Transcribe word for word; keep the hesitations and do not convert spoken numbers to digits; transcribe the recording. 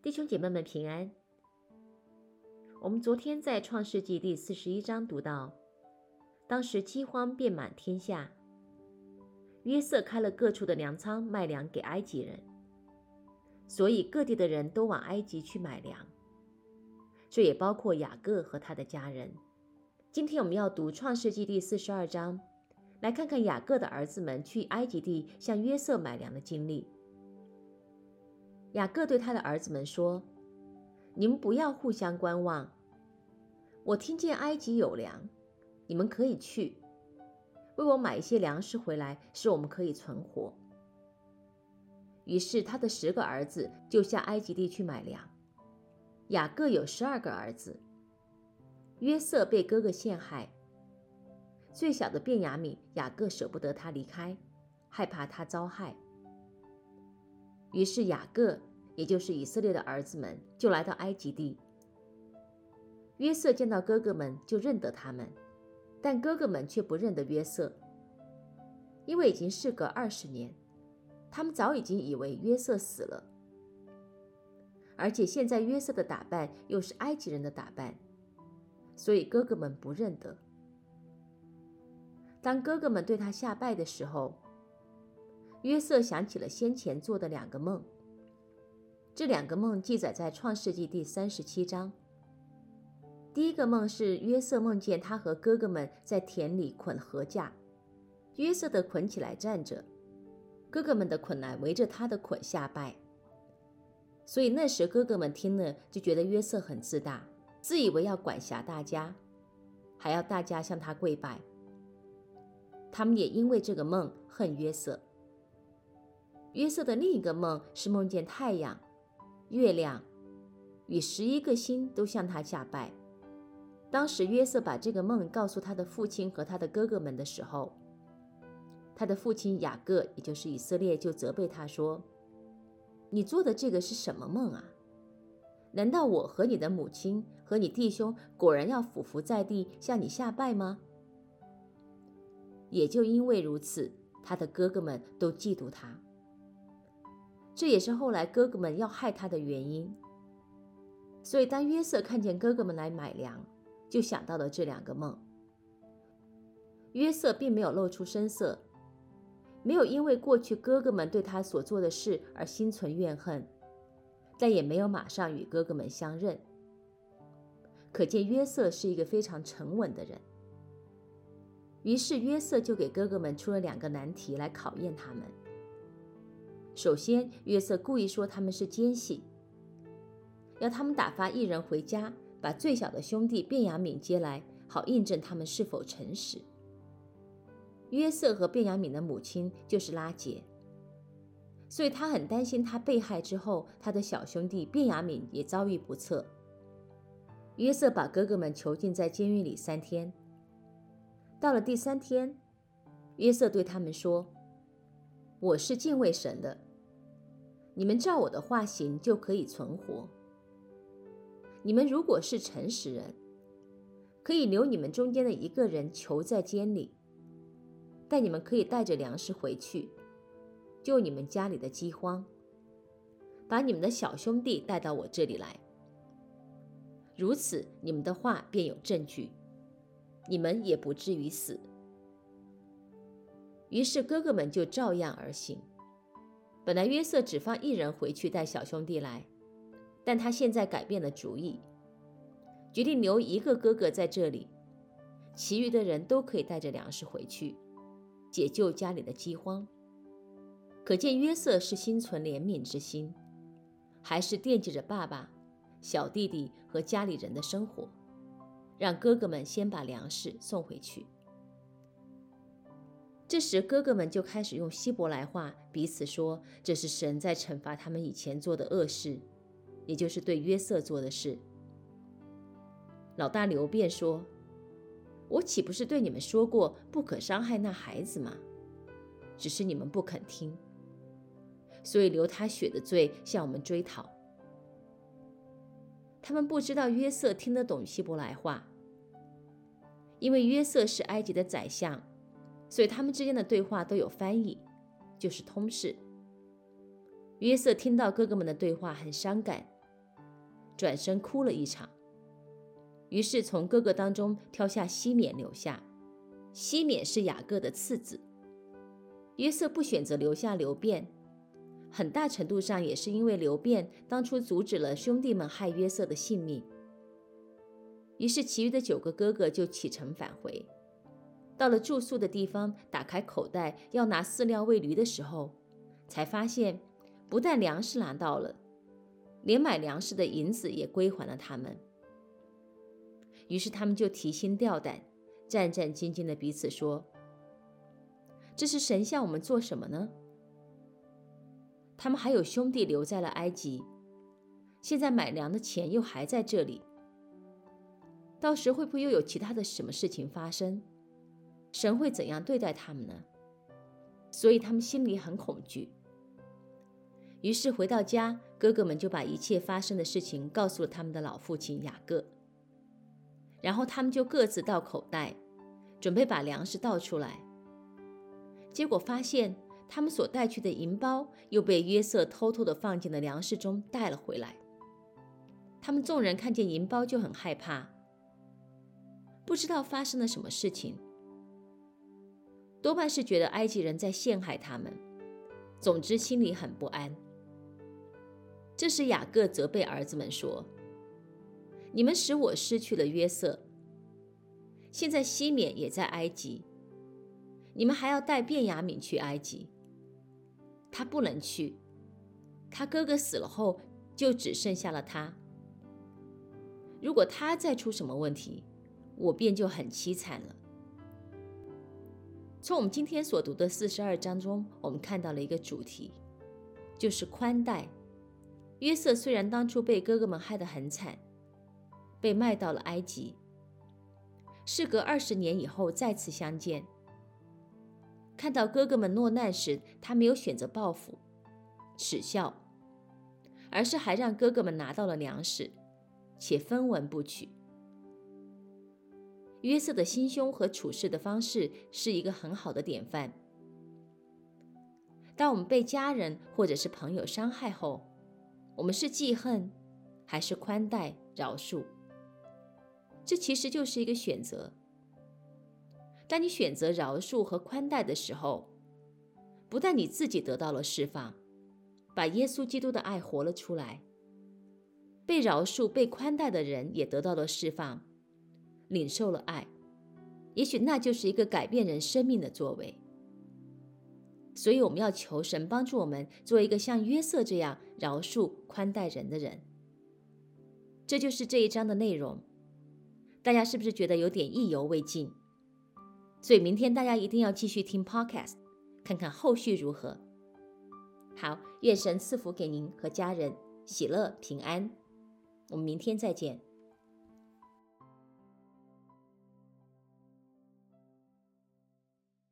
弟兄姐妹们平安。我们昨天在创世纪第四十一章读到，当时饥荒遍满天下，约瑟开了各处的粮仓卖粮给埃及人，所以各地的人都往埃及去买粮，这也包括雅各和他的家人。今天我们要读创世纪第四十二章，来看看雅各的儿子们去埃及地向约瑟买粮的经历。雅各对他的儿子们说，你们不要互相观望，我听见埃及有粮，你们可以去为我买一些粮食回来，使我们可以存活。于是他的十个儿子就下埃及地去买粮。雅各有十二个儿子，约瑟被哥哥陷害，最小的便雅悯，雅各舍不得他离开，害怕他遭害。于是雅各，也就是以色列的儿子们，就来到埃及地。约瑟见到哥哥们就认得他们，但哥哥们却不认得约瑟，因为已经事隔二十年，他们早已经以为约瑟死了，而且现在约瑟的打扮又是埃及人的打扮，所以哥哥们不认得。当哥哥们对他下拜的时候，约瑟想起了先前做的两个梦，这两个梦记载在创世纪第三十七章。第一个梦是约瑟梦见他和哥哥们在田里捆禾架，约瑟的捆起来站着，哥哥们的捆来围着他的捆下拜。所以那时哥哥们听了就觉得约瑟很自大，自以为要管辖大家，还要大家向他跪拜。他们也因为这个梦恨约瑟。约瑟的另一个梦是梦见太阳、月亮与十一个星都向他下拜。当时约瑟把这个梦告诉他的父亲和他的哥哥们的时候，他的父亲雅各，也就是以色列，就责备他说，你做的这个是什么梦啊？难道我和你的母亲和你弟兄果然要俯伏在地向你下拜吗？也就因为如此，他的哥哥们都嫉妒他，这也是后来哥哥们要害他的原因。所以当约瑟看见哥哥们来买粮，就想到了这两个梦。约瑟并没有露出声色，没有因为过去哥哥们对他所做的事而心存怨恨，但也没有马上与哥哥们相认。可见约瑟是一个非常沉稳的人。于是约瑟就给哥哥们出了两个难题来考验他们。首先，约瑟故意说他们是奸细，要他们打发一人回家，把最小的兄弟便雅悯接来，好印证他们是否诚实。约瑟和便雅悯的母亲就是拉结，所以他很担心他被害之后，他的小兄弟便雅悯也遭遇不测。约瑟把哥哥们囚禁在监狱里三天。到了第三天，约瑟对他们说，我是敬畏神的，你们照我的话行，就可以存活。你们如果是诚实人，可以留你们中间的一个人囚在监里，但你们可以带着粮食回去，救你们家里的饥荒，把你们的小兄弟带到我这里来。如此，你们的话便有证据，你们也不至于死。于是哥哥们就照样而行。本来约瑟只放一人回去带小兄弟来，但他现在改变了主意，决定留一个哥哥在这里，其余的人都可以带着粮食回去，解救家里的饥荒。可见约瑟是心存怜悯之心，还是惦记着爸爸、小弟弟和家里人的生活，让哥哥们先把粮食送回去。这时哥哥们就开始用希伯来话彼此说，这是神在惩罚他们以前做的恶事，也就是对约瑟做的事。老大流便说，我岂不是对你们说过不可伤害那孩子吗？只是你们不肯听，所以流他血的罪向我们追讨。他们不知道约瑟听得懂希伯来话，因为约瑟是埃及的宰相，所以他们之间的对话都有翻译，就是通事。约瑟听到哥哥们的对话很伤感， 转身哭了一场。于是从哥哥当中挑下西缅留下。西缅是雅各的次子。约瑟不选择留下流便，很大程度上也是因为流便当初阻止了兄弟们害约瑟的性命。于是其余的九个哥哥就启程返回。到了住宿的地方，打开口袋要拿饲料喂驴的时候，才发现不但粮食拿到了，连买粮食的银子也归还了他们。于是他们就提心吊胆，战战兢兢地彼此说：这是神向我们做什么呢？他们还有兄弟留在了埃及，现在买粮的钱又还在这里，到时会不会又有其他的什么事情发生？神会怎样对待他们呢？所以他们心里很恐惧。于是回到家，哥哥们就把一切发生的事情告诉了他们的老父亲雅各。然后他们就各自倒口袋，准备把粮食倒出来。结果发现他们所带去的银包又被约瑟偷偷地放进了粮食中带了回来。他们众人看见银包就很害怕，不知道发生了什么事情，多半是觉得埃及人在陷害他们，总之心里很不安。这时雅各责备儿子们说：你们使我失去了约瑟，现在西缅也在埃及，你们还要带便雅悯去埃及。他不能去，他哥哥死了后就只剩下了他。如果他再出什么问题，我便就很凄惨了。从我们今天所读的四十二章中，我们看到了一个主题，就是宽待。约瑟虽然当初被哥哥们害得很惨，被卖到了埃及，事隔二十年以后再次相见，看到哥哥们落难时，他没有选择报复、耻笑，而是还让哥哥们拿到了粮食，且分文不取。约瑟的心胸和处事的方式是一个很好的典范。当我们被家人或者是朋友伤害后，我们是记恨还是宽待饶恕？这其实就是一个选择。当你选择饶恕和宽待的时候，不但你自己得到了释放，把耶稣基督的爱活了出来，被饶恕被宽待的人也得到了释放，领受了爱，也许那就是一个改变人生命的作为。所以我们要求神帮助我们做一个像约瑟这样饶恕宽待人的人。这就是这一章的内容。大家是不是觉得有点意犹未尽？所以明天大家一定要继续听 podcast， 看看后续如何。好，愿神赐福给您和家人，喜乐平安。我们明天再见。